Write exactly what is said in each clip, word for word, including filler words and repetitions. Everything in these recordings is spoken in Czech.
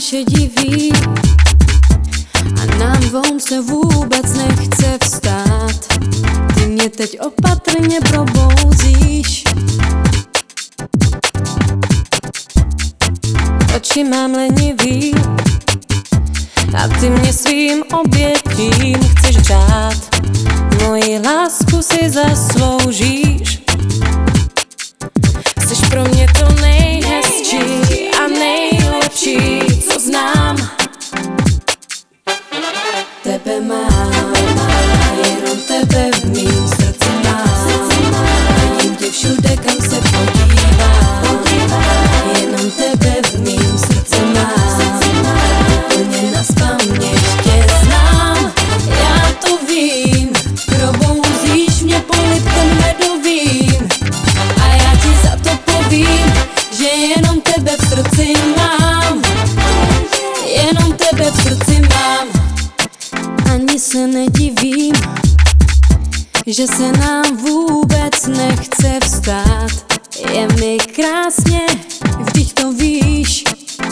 naše diví a nám dvou se vůbec nechce vstát. Ty mě teď opatrně probouzíš, oči mám lenivý a ty mě svým obětím chceš řát. Moji lásku si zasloužíš, jsi pro mě to nejhezčí a nejlepší, co znám. Tebe mám, jenom tebe v mým srdci mám. Vidím tě všude, kam se podívám. Jenom tebe v mým srdci mám. Úplně nazpaměť tě znám. Já to vím, probouzíš mě polibkem medovým. A já ti za to povím, že jenom tebe v srdci mám. Jenom tebe v srdci mám. Ani se nedivím, že se nám vůbec nechce vstát. Je mi krásně, vždyť to víš.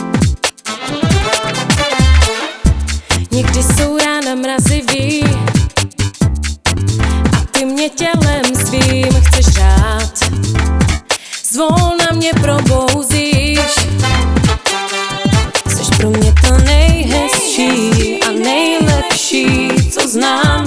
Někdy jsou rána mrazivý a ty mě tělem svým chceš řát. Zvolna mě probouzíš, jseš pro mě to nejhezčí a nejlepší, co znám.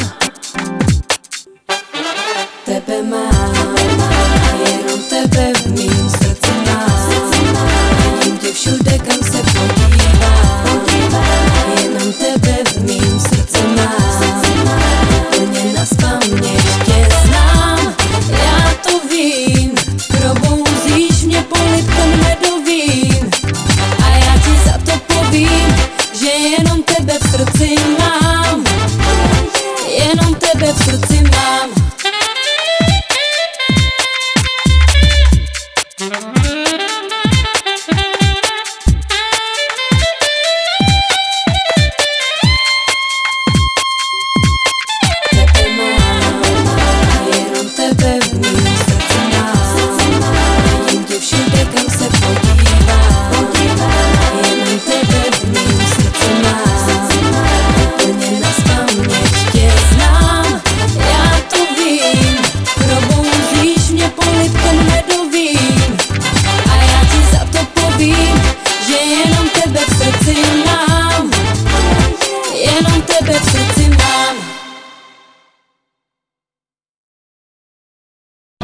Tebe mám, jenom tebe v mým srdci mám. Vidím tě všude, kam se podívám. Jenom tebe v mým srdci mám. Úplně nazpaměť tě znám. Já to vím, probouzíš mě polibkem medovým. A já ti za to povím, že jenom tebe v srdci mám. Jenom tebe v srdci mám. Jenom tebe v srdci mám. Jenom tebe v srdci